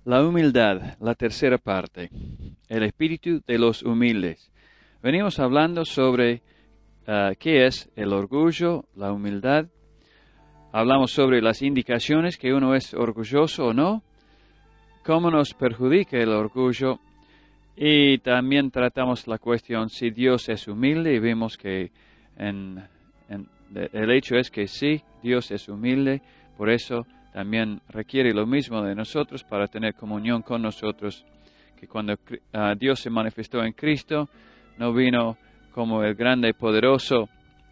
La humildad, la tercera parte. El espíritu de los humildes. Venimos hablando sobre qué es el orgullo, la humildad. Hablamos sobre las indicaciones que uno es orgulloso o no, cómo nos perjudica el orgullo, y también tratamos la cuestión si Dios es humilde, y vimos que el hecho es que sí, Dios es humilde, por eso también requiere lo mismo de nosotros para tener comunión con nosotros, que cuando Dios se manifestó en Cristo, no vino como el grande y poderoso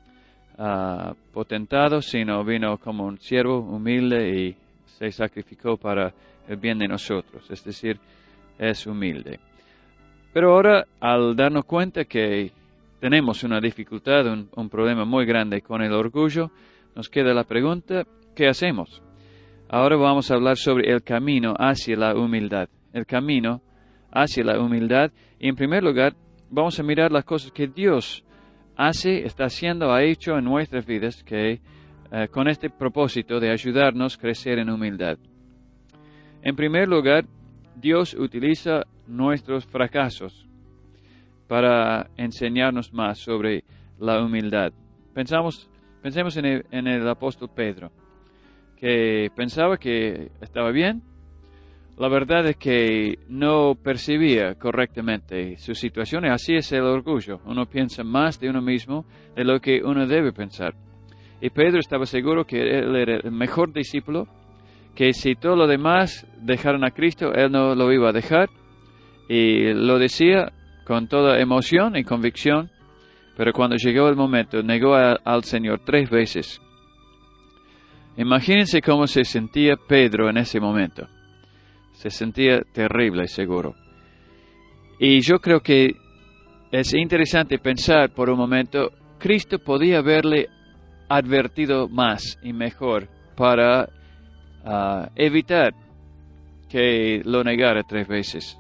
potentado, sino vino como un siervo humilde y se sacrificó para el bien de nosotros, es decir, es humilde. Pero ahora, al darnos cuenta que tenemos una dificultad, un problema muy grande con el orgullo, nos queda la pregunta, ¿qué hacemos? Ahora vamos a hablar sobre el camino hacia la humildad. El camino hacia la humildad. Y en primer lugar, vamos a mirar las cosas que Dios hace, está haciendo, ha hecho en nuestras vidas, que con este propósito de ayudarnos a crecer en humildad. En primer lugar, Dios utiliza nuestros fracasos para enseñarnos más sobre la humildad. Pensemos en el apóstol Pedro, que pensaba que estaba bien. La verdad es que no percibía correctamente su situación, y así es el orgullo. Uno piensa más de uno mismo de lo que uno debe pensar. Y Pedro estaba seguro que él era el mejor discípulo, que si todo lo demás dejaran a Cristo, él no lo iba a dejar. Y lo decía con toda emoción y convicción, pero cuando llegó el momento, negó al Señor 3 veces. Imagínense cómo se sentía Pedro en ese momento. Se sentía terrible, seguro. Y yo creo que es interesante pensar por un momento, Cristo podía haberle advertido más y mejor para evitar que lo negara 3 veces.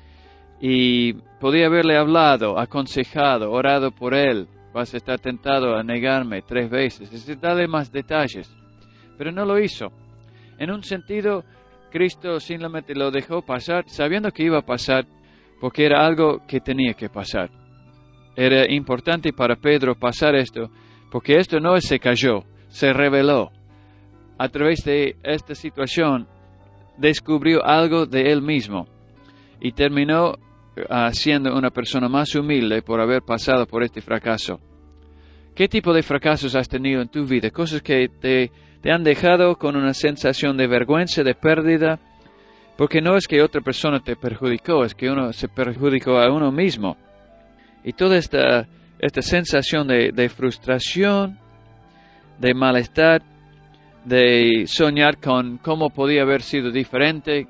Y podía haberle hablado, aconsejado, orado por él. Vas a estar tentado a negarme 3 veces. Es decir, darle más detalles. Pero no lo hizo. En un sentido, Cristo simplemente lo dejó pasar, sabiendo que iba a pasar, porque era algo que tenía que pasar. Era importante para Pedro pasar esto, porque esto no se cayó, se reveló. A través de esta situación, descubrió algo de él mismo y terminó siendo una persona más humilde por haber pasado por este fracaso. ¿Qué tipo de fracasos has tenido en tu vida? Cosas que te han dejado con una sensación de vergüenza, de pérdida, porque no es que otra persona te perjudicó, es que uno se perjudicó a uno mismo. Y toda esta sensación de frustración, de malestar, de soñar con cómo podía haber sido diferente,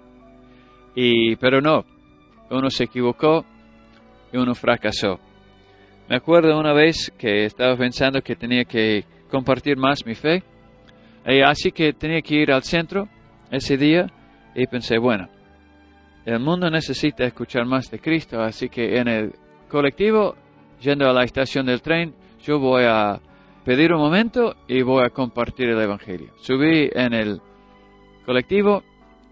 pero no, uno se equivocó y uno fracasó. Me acuerdo una vez que estaba pensando que tenía que compartir más mi fe, así que tenía que ir al centro ese día, y pensé, bueno, el mundo necesita escuchar más de Cristo, así que en el colectivo, yendo a la estación del tren, yo voy a pedir un momento y voy a compartir el Evangelio. Subí en el colectivo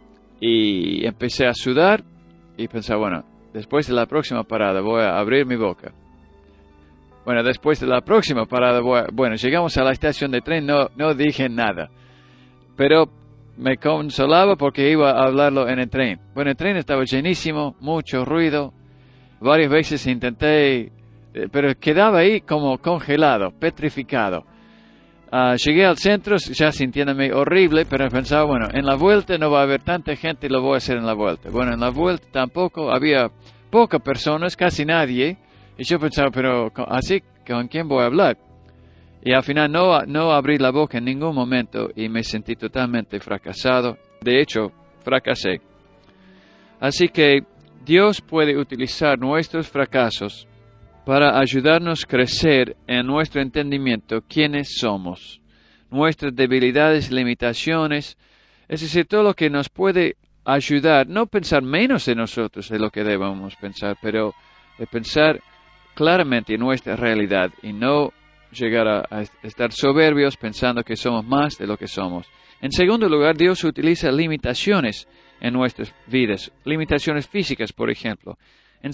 y empecé a sudar y pensé, bueno, después de la próxima parada voy a abrir mi boca. Bueno, después de la próxima parada, llegamos a la estación de tren, no dije nada. Pero me consolaba porque iba a hablarlo en el tren. Bueno, el tren estaba llenísimo, mucho ruido. Varias veces intenté, pero quedaba ahí como congelado, petrificado. Llegué al centro ya sintiéndome horrible, pero pensaba, bueno, en la vuelta no va a haber tanta gente y lo voy a hacer en la vuelta. Bueno, en la vuelta tampoco, había pocas personas, casi nadie. Y yo pensaba, pero así, ¿con quién voy a hablar? Y al final no abrí la boca en ningún momento y me sentí totalmente fracasado. De hecho, fracasé. Así que Dios puede utilizar nuestros fracasos para ayudarnos a crecer en nuestro entendimiento quiénes somos, nuestras debilidades, limitaciones, es decir, todo lo que nos puede ayudar, no pensar menos de nosotros de lo que debamos pensar, pero de pensar claramente en nuestra realidad y no llegar a estar soberbios pensando que somos más de lo que somos. En segundo lugar, Dios utiliza limitaciones en nuestras vidas. Limitaciones físicas, por ejemplo. En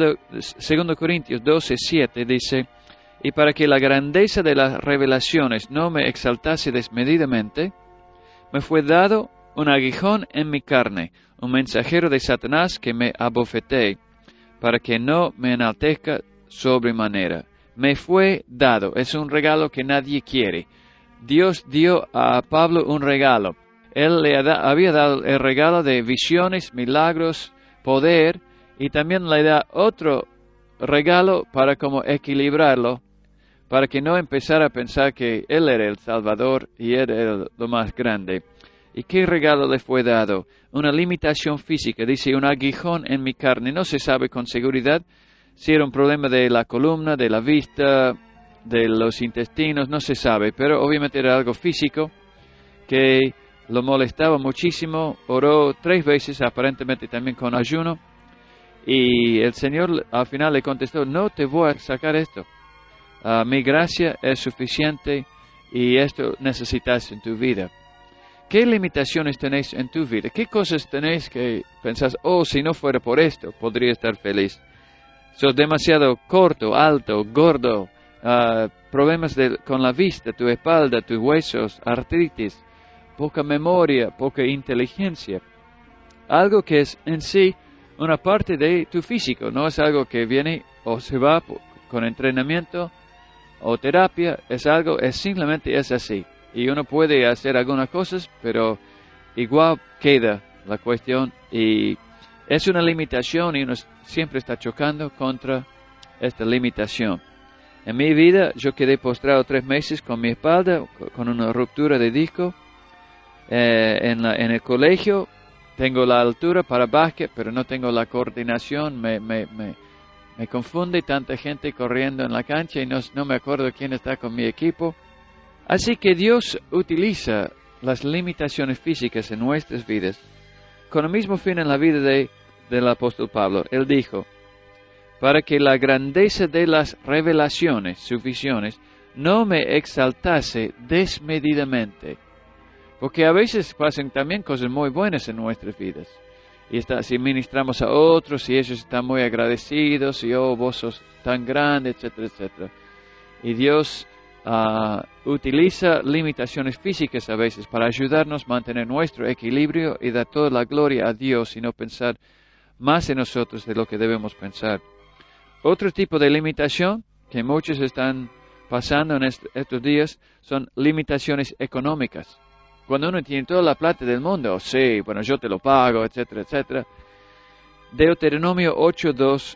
2 Corintios 12:7 dice, y para que la grandeza de las revelaciones no me exaltase desmedidamente, me fue dado un aguijón en mi carne, un mensajero de Satanás que me abofetee, para que no me enaltezca sobremanera. Me fue dado, es un regalo que nadie quiere. Dios dio a Pablo un regalo. Él le había dado el regalo de visiones, milagros, poder, y también le da otro regalo para como equilibrarlo, para que no empezara a pensar que Él era el Salvador y Él era lo más grande. ¿Y qué regalo le fue dado? Una limitación física, dice, un aguijón en mi carne. No se sabe con seguridad si era un problema de la columna, de la vista, de los intestinos, no se sabe, pero obviamente era algo físico que lo molestaba muchísimo. Oró 3 veces, aparentemente también con ayuno, y el Señor al final le contestó, no te voy a sacar esto. Mi gracia es suficiente y esto necesitas en tu vida. ¿Qué limitaciones tenéis en tu vida? ¿Qué cosas tenéis que pensás, si no fuera por esto, podría estar feliz? Sos demasiado corto, alto, gordo, problemas con la vista, tu espalda, tus huesos, artritis, poca memoria, poca inteligencia. Algo que es en sí una parte de tu físico, no es algo que viene o se va con entrenamiento o terapia, simplemente es así. Y uno puede hacer algunas cosas, pero igual queda la cuestión y es una limitación y uno siempre está chocando contra esta limitación. En mi vida yo quedé postrado 3 meses con mi espalda, con una ruptura de disco. En el colegio tengo la altura para básquet, pero no tengo la coordinación. Me confunde tanta gente corriendo en la cancha y no me acuerdo quién está con mi equipo. Así que Dios utiliza las limitaciones físicas en nuestras vidas con el mismo fin en la vida del apóstol Pablo. Él dijo, para que la grandeza de las revelaciones, sus visiones, no me exaltase desmedidamente. Porque a veces pasan también cosas muy buenas en nuestras vidas. Y si ministramos a otros y ellos están muy agradecidos y vos sos tan grande, etcétera, etcétera. Y Dios utiliza limitaciones físicas a veces para ayudarnos a mantener nuestro equilibrio y dar toda la gloria a Dios y no pensar más en nosotros de lo que debemos pensar. Otro tipo de limitación que muchos están pasando en estos días son limitaciones económicas. Cuando uno tiene toda la plata del mundo, sí, bueno, yo te lo pago, etcétera, etcétera. Deuteronomio 8,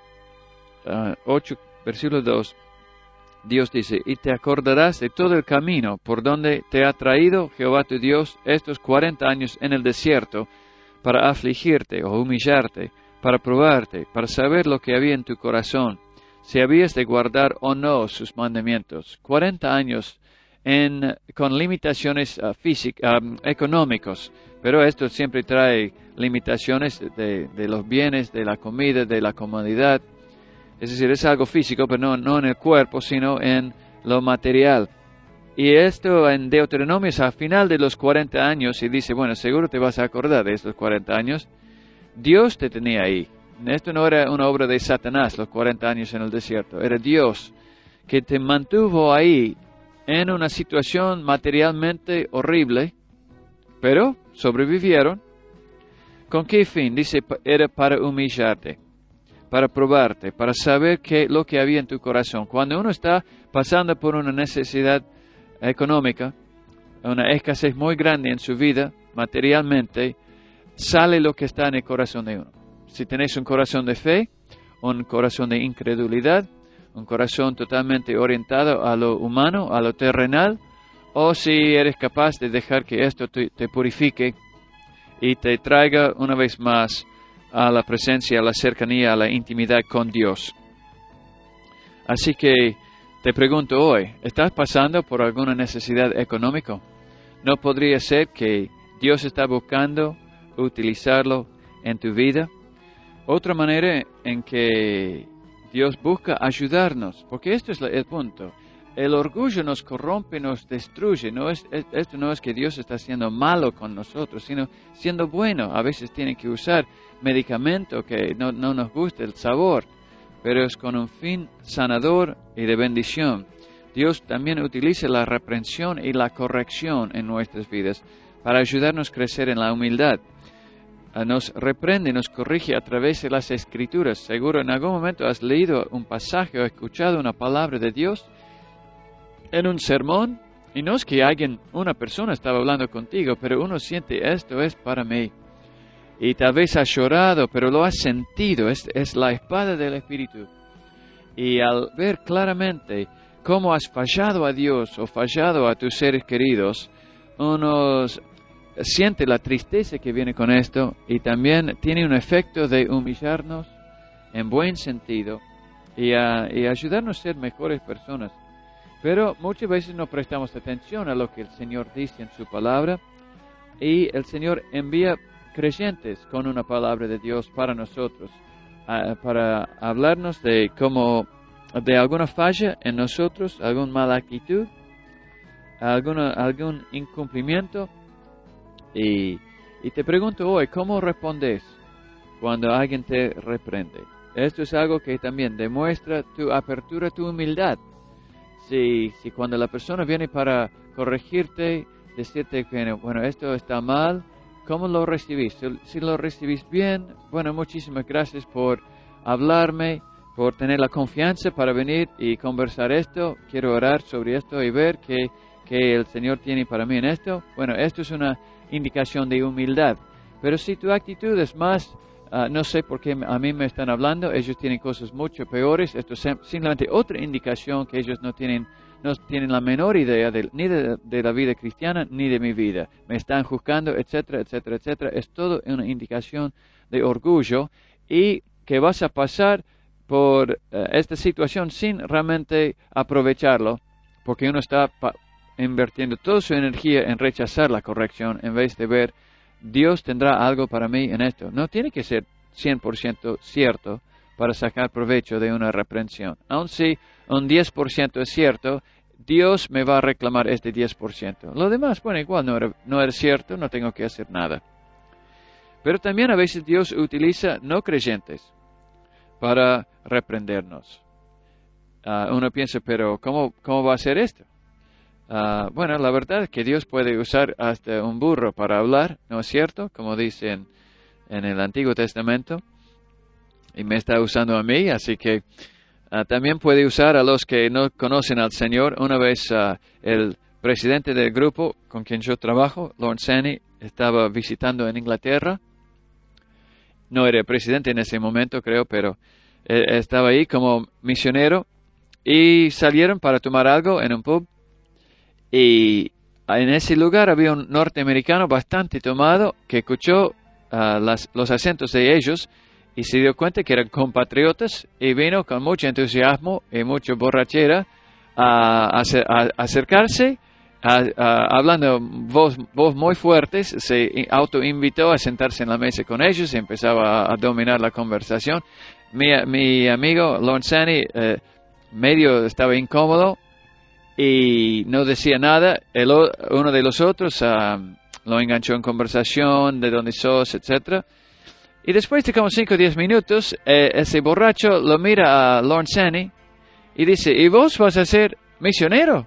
versículo 2. Dios dice, y te acordarás de todo el camino por donde te ha traído Jehová tu Dios estos 40 años en el desierto, para afligirte o humillarte, para probarte, para saber lo que había en tu corazón, si habías de guardar o no sus mandamientos. 40 años con limitaciones económicas, pero esto siempre trae limitaciones de los bienes, de la comida, de la comodidad. Es decir, es algo físico, pero no en el cuerpo, sino en lo material. Y esto en Deuteronomio es al final de los 40 años y dice, bueno, seguro te vas a acordar de estos 40 años. Dios te tenía ahí. Esto no era una obra de Satanás, los 40 años en el desierto. Era Dios que te mantuvo ahí en una situación materialmente horrible, pero sobrevivieron. ¿Con qué fin? Dice, era para humillarte, para probarte, para saber lo que había en tu corazón. Cuando uno está pasando por una necesidad económica, una escasez muy grande en su vida, materialmente, sale lo que está en el corazón de uno. Si tenés un corazón de fe, un corazón de incredulidad, un corazón totalmente orientado a lo humano, a lo terrenal, o si eres capaz de dejar que esto te purifique y te traiga una vez más a la presencia, a la cercanía, a la intimidad con Dios. Así que te pregunto hoy, ¿estás pasando por alguna necesidad económica? ¿No podría ser que Dios está buscando utilizarlo en tu vida? Otra manera en que Dios busca ayudarnos, porque esto es el punto. el orgullo nos corrompe, nos destruye. Esto no es que Dios está siendo malo con nosotros, sino siendo bueno. A veces tiene que usar medicamento que no nos gusta el sabor, pero es con un fin sanador y de bendición. Dios también utiliza la reprensión y la corrección en nuestras vidas para ayudarnos a crecer en la humildad. Nos reprende, nos corrige a través de las Escrituras. Seguro en algún momento has leído un pasaje o escuchado una palabra de Dios en un sermón, y no es que una persona estaba hablando contigo, pero uno siente, esto es para mí. Y tal vez has llorado, pero lo has sentido, es la espada del Espíritu. Y al ver claramente cómo has fallado a Dios o fallado a tus seres queridos, uno siente la tristeza que viene con esto, y también tiene un efecto de humillarnos en buen sentido y ayudarnos a ser mejores personas. Pero muchas veces no prestamos atención a lo que el Señor dice en su palabra, y el Señor envía creyentes con una palabra de Dios para nosotros, para hablarnos de alguna falla en nosotros, alguna mala actitud, algún incumplimiento. Y te pregunto hoy, ¿cómo respondes cuando alguien te reprende? Esto es algo que también demuestra tu apertura, tu humildad. Si cuando la persona viene para corregirte, decirte que, bueno, esto está mal, ¿cómo lo recibís? Si lo recibís bien, bueno, muchísimas gracias por hablarme, por tener la confianza para venir y conversar esto. Quiero orar sobre esto y ver qué el Señor tiene para mí en esto. Bueno, esto es una indicación de humildad. Pero si tu actitud es más, no sé por qué a mí me están hablando, ellos tienen cosas mucho peores, esto es simplemente otra indicación que ellos no tienen la menor idea ni de la vida cristiana ni de mi vida. Me están juzgando, etcétera, etcétera, etcétera. Es todo una indicación de orgullo, y que vas a pasar por esta situación sin realmente aprovecharlo, porque uno está invirtiendo toda su energía en rechazar la corrección en vez de ver, Dios tendrá algo para mí en esto. No tiene que ser 100% cierto para sacar provecho de una reprensión. Aun si un 10% es cierto, Dios me va a reclamar este 10%. Lo demás, bueno, igual no era cierto, no tengo que hacer nada. Pero también a veces Dios utiliza no creyentes para reprendernos. Uno piensa, pero ¿cómo va a ser esto? Bueno, la verdad es que Dios puede usar hasta un burro para hablar, ¿no es cierto? Como dice en el Antiguo Testamento. Y me está usando a mí, así que también puede usar a los que no conocen al Señor. Una vez el presidente del grupo con quien yo trabajo, Lawrence Saney, estaba visitando en Inglaterra. No era presidente en ese momento, creo, pero estaba ahí como misionero. Y salieron para tomar algo en un pub. Y en ese lugar había un norteamericano bastante tomado que escuchó los acentos de ellos y se dio cuenta que eran compatriotas, y vino con mucho entusiasmo y mucha borrachera a acercarse, hablando voz muy fuertes. Se autoinvitó a sentarse en la mesa con ellos y empezaba a dominar la conversación. Mi amigo Lawrence Saney medio estaba incómodo y no decía nada. Uno de los otros lo enganchó en conversación, de dónde sos, etcétera. Y después de como 5 o 10 minutos, ese borracho lo mira a Lawrence Saney y dice, ¿y vos vas a ser misionero?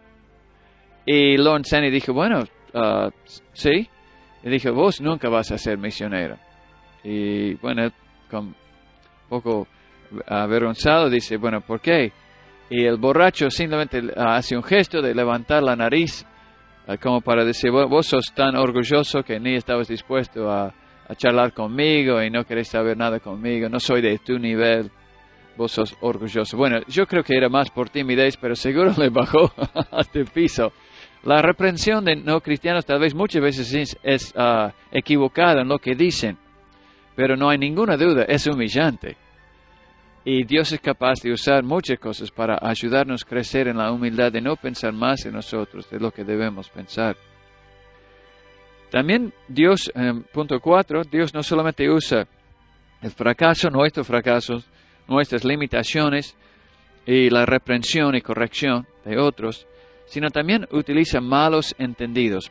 Y Lawrence Saney dijo, bueno, sí. Y dijo, vos nunca vas a ser misionero. Y bueno, con un poco avergonzado, dice, bueno, ¿por qué? Y el borracho simplemente hace un gesto de levantar la nariz, como para decir, vos sos tan orgulloso que ni estabas dispuesto a charlar conmigo y no querés saber nada conmigo, no soy de tu nivel, vos sos orgulloso. Bueno, yo creo que era más por timidez, pero seguro le bajó hasta el piso. La reprensión de no cristianos tal vez muchas veces es equivocada en lo que dicen, pero no hay ninguna duda, es humillante. Y Dios es capaz de usar muchas cosas para ayudarnos a crecer en la humildad de no pensar más en nosotros de lo que debemos pensar. También Dios, punto 4, Dios no solamente usa el fracaso, nuestros fracasos, nuestras limitaciones, y la reprensión y corrección de otros, sino también utiliza malentendidos.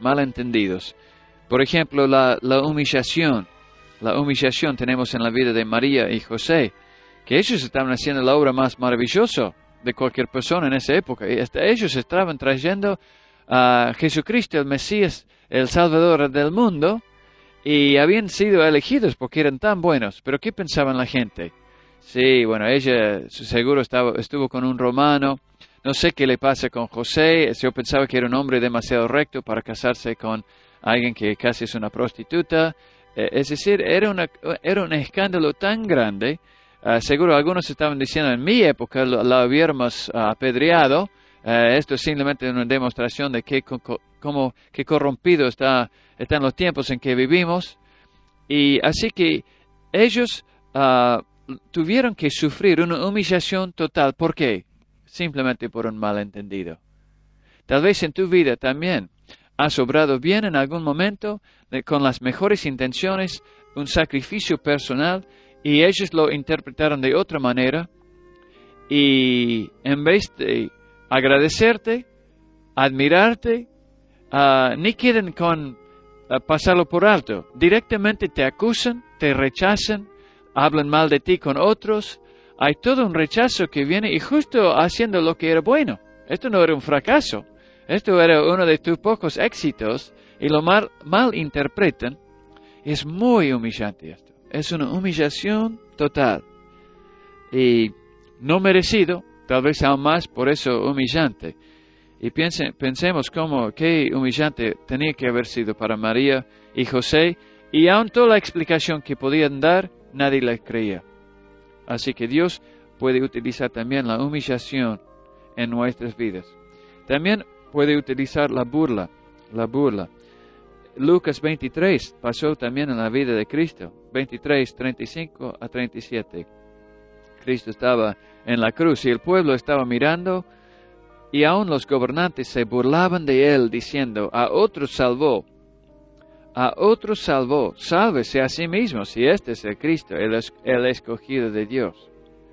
Por ejemplo, la humillación. La humillación tenemos en la vida de María y José, que ellos estaban haciendo la obra más maravillosa de cualquier persona en esa época. Y hasta ellos estaban trayendo a Jesucristo, el Mesías, el Salvador del mundo, y habían sido elegidos porque eran tan buenos. Pero ¿qué pensaban la gente? Sí, bueno, ella seguro estuvo con un romano. No sé qué le pasa con José. Yo pensaba que era un hombre demasiado recto para casarse con alguien que casi es una prostituta. Es decir, era un escándalo tan grande. Seguro algunos estaban diciendo, en mi época la hubiéramos apedreado. Esto es simplemente una demostración de qué corrompido están los tiempos en que vivimos. Y así que ellos tuvieron que sufrir una humillación total. ¿Por qué? Simplemente por un malentendido. Tal vez en tu vida también has obrado bien en algún momento, con las mejores intenciones, un sacrificio personal, y ellos lo interpretaron de otra manera, y en vez de agradecerte, admirarte, ni quieren con pasarlo por alto. Directamente te acusan, te rechazan, hablan mal de ti con otros. Hay todo un rechazo que viene y justo haciendo lo que era bueno. Esto no era un fracaso. Esto era uno de tus pocos éxitos y lo mal interpretan. Es muy humillante esto. Es una humillación total. Y no merecido, tal vez aún más por eso humillante. Y pensemos qué humillante tenía que haber sido para María y José. Y aún toda la explicación que podían dar, nadie la creía. Así que Dios puede utilizar también la humillación en nuestras vidas. También puede utilizar la burla. Lucas 23 pasó también en la vida de Cristo. 23, 35 a 37. Cristo estaba en la cruz y el pueblo estaba mirando, y aún los gobernantes se burlaban de él, diciendo, a otros salvó, sálvese a sí mismo, si este es el Cristo, el escogido de Dios.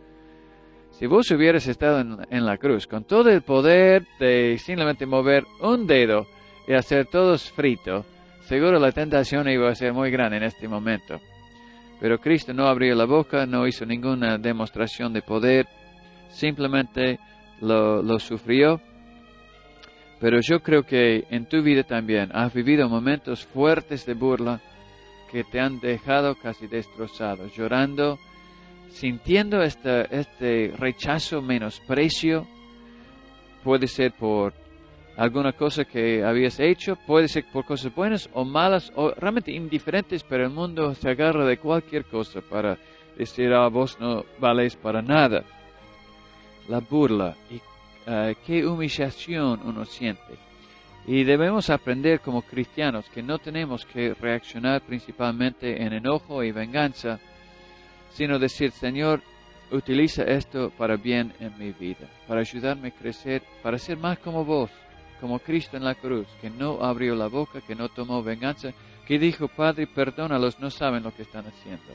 Si vos hubieras estado en la cruz, con todo el poder de simplemente mover un dedo y hacer todos fritos, seguro la tentación iba a ser muy grande en este momento. Pero Cristo no abrió la boca, no hizo ninguna demostración de poder, simplemente lo sufrió. Pero yo creo que en tu vida también has vivido momentos fuertes de burla que te han dejado casi destrozado, llorando, sintiendo este rechazo, menosprecio. Puede ser por alguna cosa que habías hecho, puede ser por cosas buenas o malas o realmente indiferentes, pero el mundo se agarra de cualquier cosa para decir, vos no vales para nada. La burla y qué humillación uno siente. Y debemos aprender como cristianos que no tenemos que reaccionar principalmente en enojo y venganza, sino decir, Señor, utiliza esto para bien en mi vida, para ayudarme a crecer, para ser más como vos, como Cristo en la cruz, que no abrió la boca, que no tomó venganza, que dijo, Padre, perdónalos, no saben lo que están haciendo.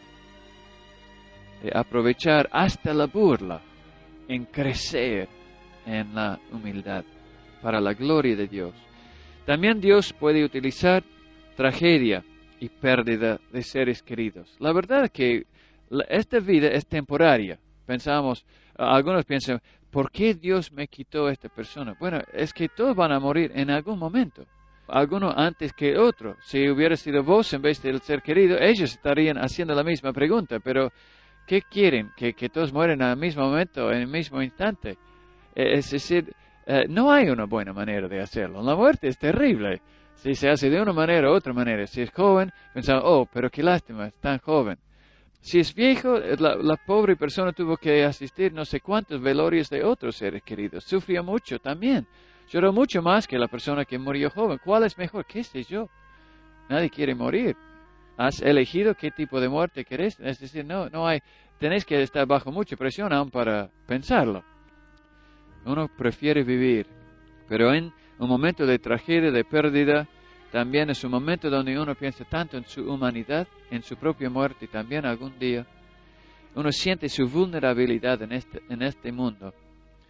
Aprovechar hasta la burla en crecer en la humildad, para la gloria de Dios. También Dios puede utilizar tragedia y pérdida de seres queridos. La verdad es que esta vida es temporaria. Algunos piensan, ¿por qué Dios me quitó a esta persona? Bueno, es que todos van a morir en algún momento. Alguno antes que otro. Si hubiera sido vos en vez del ser querido, ellos estarían haciendo la misma pregunta. Pero, ¿qué quieren? ¿Que todos mueren al mismo momento, en el mismo instante? Es decir, no hay una buena manera de hacerlo. La muerte es terrible. Si se hace de una manera u otra manera. Si es joven, pensamos, pero qué lástima, es tan joven. Si es viejo, la pobre persona tuvo que asistir no sé cuántos velorios de otros seres queridos. Sufrió mucho también. Lloró mucho más que la persona que murió joven. ¿Cuál es mejor? ¿Qué sé yo? Nadie quiere morir. ¿Has elegido qué tipo de muerte querés? Es decir, no hay. Tenés que estar bajo mucha presión aún para pensarlo. Uno prefiere vivir. Pero en un momento de tragedia, de pérdida, también es un momento donde uno piensa tanto en su humanidad, en su propia muerte, y también algún día uno siente su vulnerabilidad en este mundo.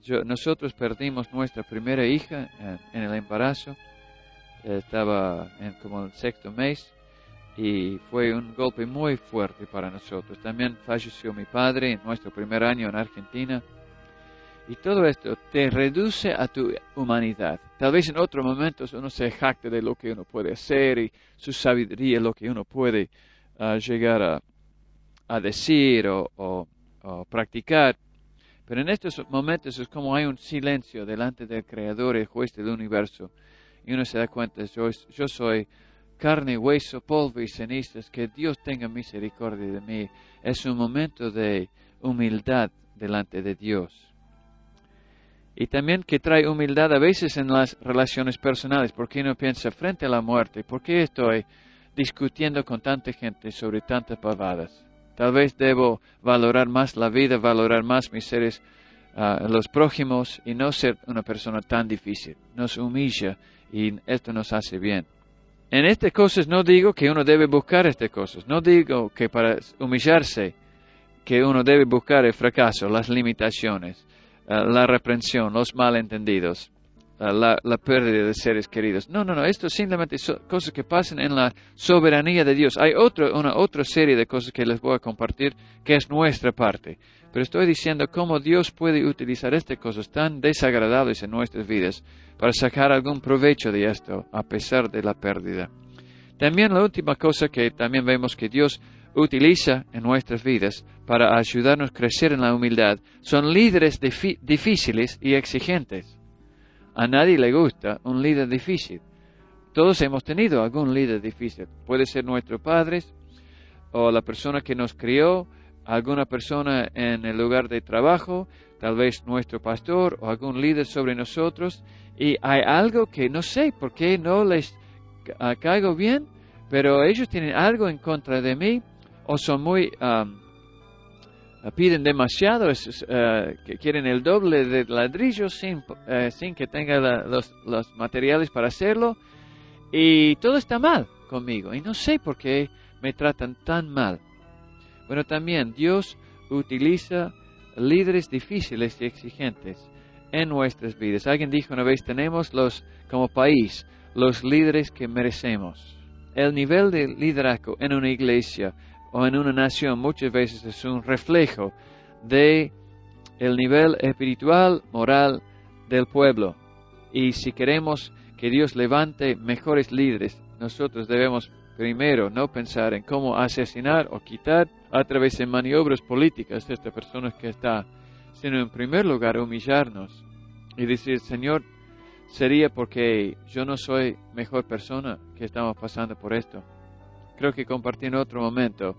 nosotros perdimos nuestra primera hija en el embarazo. Estaba en como el 6º mes y fue un golpe muy fuerte para nosotros. También falleció mi padre en nuestro primer año en Argentina. Y todo esto te reduce a tu humanidad. Tal vez en otros momentos uno se jacta de lo que uno puede hacer y su sabiduría, lo que uno puede llegar a decir o practicar. Pero en estos momentos es como hay un silencio delante del Creador, el juez del universo. Y uno se da cuenta, yo soy carne, hueso, polvo y cenizas, que Dios tenga misericordia de mí. Es un momento de humildad delante de Dios. Y también que trae humildad a veces en las relaciones personales, porque uno piensa frente a la muerte, ¿por qué estoy discutiendo con tanta gente sobre tantas pavadas? Tal vez debo valorar más la vida, valorar más mis seres, los prójimos, y no ser una persona tan difícil. Nos humilla y esto nos hace bien. En estas cosas no digo que uno debe buscar estas cosas, no digo que para humillarse que uno debe buscar el fracaso, las limitaciones, la reprensión, los malentendidos, la pérdida de seres queridos. No, esto simplemente son cosas que pasan en la soberanía de Dios. Hay una otra serie de cosas que les voy a compartir que es nuestra parte. Pero estoy diciendo cómo Dios puede utilizar estas cosas tan desagradables en nuestras vidas para sacar algún provecho de esto, a pesar de la pérdida. También la última cosa que también vemos que Dios utiliza en nuestras vidas para ayudarnos a crecer en la humildad son líderes difíciles y exigentes. A nadie le gusta un líder difícil. Todos hemos tenido algún líder difícil. Puede ser nuestros padres o la persona que nos crió, alguna persona en el lugar de trabajo, tal vez nuestro pastor o algún líder sobre nosotros. Y hay algo que no sé por qué no les caigo bien, pero ellos tienen algo en contra de mí o son muy... piden demasiado, que quieren el doble de ladrillos sin que tenga los materiales para hacerlo, y todo está mal conmigo y no sé por qué me tratan tan mal. Bueno, también Dios utiliza líderes difíciles y exigentes en nuestras vidas. Alguien dijo una vez, tenemos como país los líderes que merecemos. El nivel de liderazgo en una iglesia o en una nación muchas veces es un reflejo de el nivel espiritual, moral del pueblo. Y si queremos que Dios levante mejores líderes, nosotros debemos primero no pensar en cómo asesinar o quitar a través de maniobras políticas de estas personas que está, sino en primer lugar humillarnos y decir, Señor, sería porque yo no soy mejor persona que estamos pasando por esto. Creo que compartí en otro momento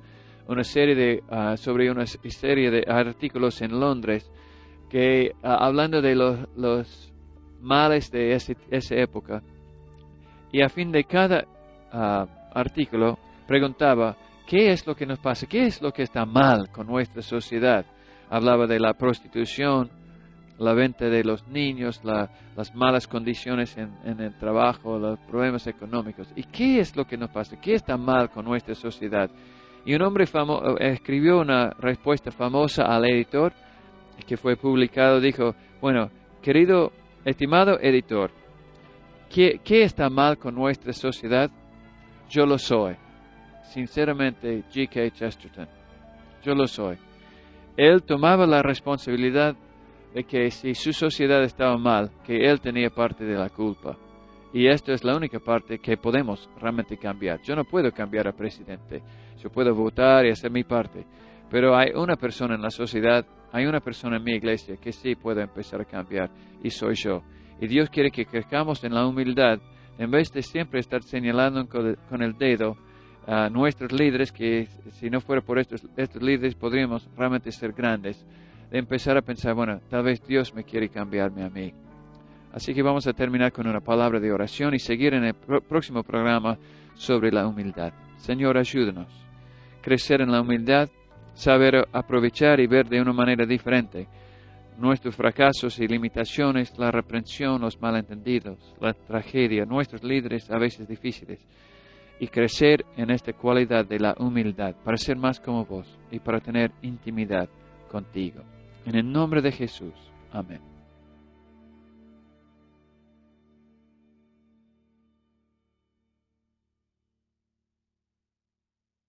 sobre una serie de artículos en Londres que hablando de los males de esa época, y a fin de cada artículo preguntaba qué es lo que nos pasa, qué es lo que está mal con nuestra sociedad. Hablaba de la prostitución, la venta de los niños, las malas condiciones en el trabajo, los problemas económicos. ¿Y qué es lo que nos pasa? ¿Qué está mal con nuestra sociedad? Y un hombre escribió una respuesta famosa al editor que fue publicado. Dijo, bueno, estimado editor, ¿qué está mal con nuestra sociedad? Yo lo soy. Sinceramente, G.K. Chesterton. Yo lo soy. Él tomaba la responsabilidad de que si su sociedad estaba mal, que él tenía parte de la culpa. Y esto es la única parte que podemos realmente cambiar. Yo no puedo cambiar al presidente. Yo puedo votar y hacer mi parte. Pero hay una persona en la sociedad, hay una persona en mi iglesia que sí puede empezar a cambiar, y soy yo. Y Dios quiere que crezcamos en la humildad, en vez de siempre estar señalando con el dedo a nuestros líderes, que si no fuera por estos líderes podríamos realmente ser grandes. De empezar a pensar, bueno, tal vez Dios me quiere cambiarme a mí. Así que vamos a terminar con una palabra de oración y seguir en el próximo programa sobre la humildad. Señor, ayúdanos a crecer en la humildad, saber aprovechar y ver de una manera diferente nuestros fracasos y limitaciones, la reprensión, los malentendidos, la tragedia, nuestros líderes a veces difíciles, y crecer en esta cualidad de la humildad para ser más como vos y para tener intimidad contigo. En el nombre de Jesús. Amén.